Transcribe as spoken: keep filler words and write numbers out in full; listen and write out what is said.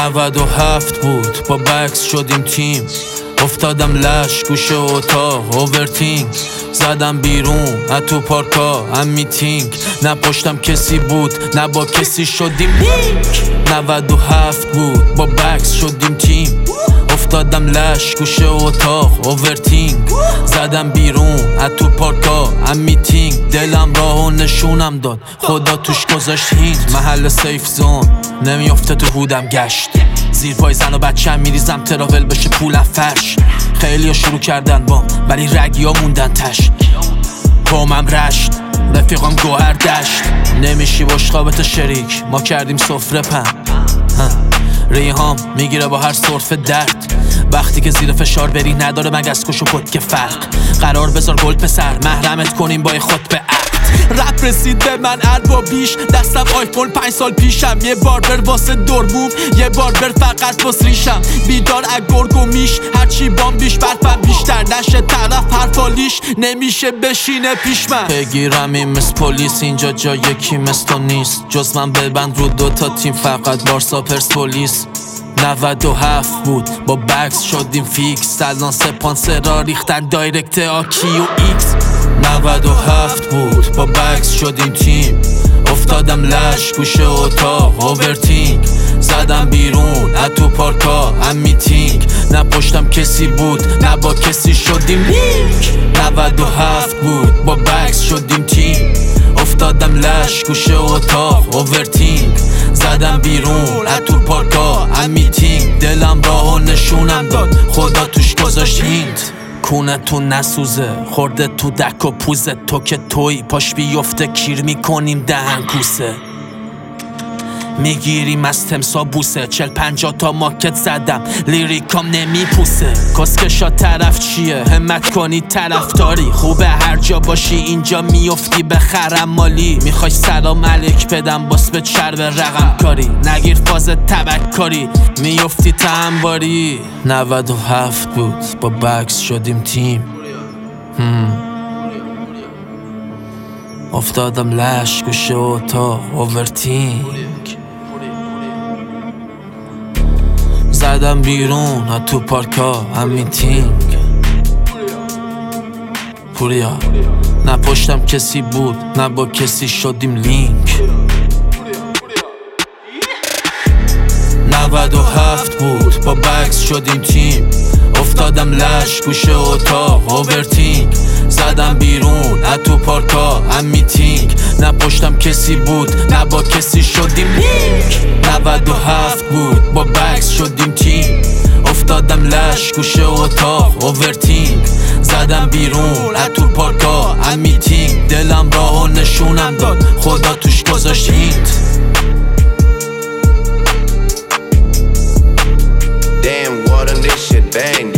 نود و هفت بود با بکس شدیم تیم، افتادم لش گوشه اتاق اوورتینگ، زدم بیرون از تو پارکا هم میتینگ، نه پشتم کسی بود نه با کسی شدیم لینک. نود و هفت بود با بکس شدیم تیم، افتادم لش گوشه اتاق اوورتینگ، زدم بیرون از تو پارکا هم میتینگ، دلم راهو نشونم داد خدا توش گذاشت هینت. محل سیف زون نمیافته تو بودم گشت، زیر پای زن و بچم میریزم تراول بشه پولم فرش. خیلی ها شروع کردن بام ولی رگی ها موندن تشت، قومم رشت رفیقام گوهر دشت، نمیشی باش خوابت شریک ما کردیم سفره پن. ریهام میگیره با هر صرف درد، وقتی که زیر فشار بری نداره مگس کش و کت که فرق. قرار بذار گل پسر محرمت کنیم با خود به عقد. رپ رسید به من اربابیش، دستم آیفون پنج سال پیشم، یه باربر واسه دورموم یه باربر فقط واس ریشم، بیدار اگرگ و میش هرچی بام بیش برفم بیشتر نشه طرف حرفالیش نمیشه بشینه پیش من. بگیرم این مثل پلیس اینجا جا یکی مثل تو نیست، جز من ببند رو دوتا تیم فقط بارسا پرسپولیس. نود و هفت بود با بکس شدیم فیکس، الان سپانسرا ریختن دایرکت آکی و ایکس. نود و هفت بود با بکس شدیم تیم، افتادم لش گوشه اتاق اوورتینگ، زدم بیرون از تو پارکا هم میتینگ، نه پشتم کسی بود نه با کسی شدیم لینک. نود و هفت بود با بکس شدیم تیم، افتادم لش گوشه اتاق اوورتینگ، زدم بیرون از تو پارکا هم میتینگ، دلم راهو نشونم داد خدا توش گذاشت هینت. کونه تو نسوزه خورده تو دک و پوزه، تو که توی پاش بیفته کیر میکنیم دهن کوسه، میگیریم از تمسا بوسه، چل پنجا تا ماکت زدم لیریکام نمیپوسه. کسکشا طرف چیه همت کنی طرفداری، خوبه هر جا باشی اینجا میفتی به خرم مالی، میخوای سلام علیک بدم باس به چرب رقم کاری، نگیر فاز تبکاری میفتی تنباری. نود و هفت بود با بکس شدیم تیم، هم. افتادم لش گوشه اتاق اوورتینگ، زدم بیرون از تو پارکا هم میتینگ. پوریا نه پشتم کسی بود نه با کسی شدیم لینک. نود و هفت بود با بکس شدیم تیم، افتادم لش گوشه اتاق اوورتینگ، زدم بیرون از تو پارکا هم میتینگ، نه پشتم کسی بود نه با کسی شدیم لینک. نود و هفت بود با بکس شدیم تیم، افتادم لش گوشه اتاق اوورتینگ، زدم بیرون از تو پارکا هم میتینگ، دلم راهو نشونم داد خدا توش گذاشت هینت. Damn, water, this shit bang.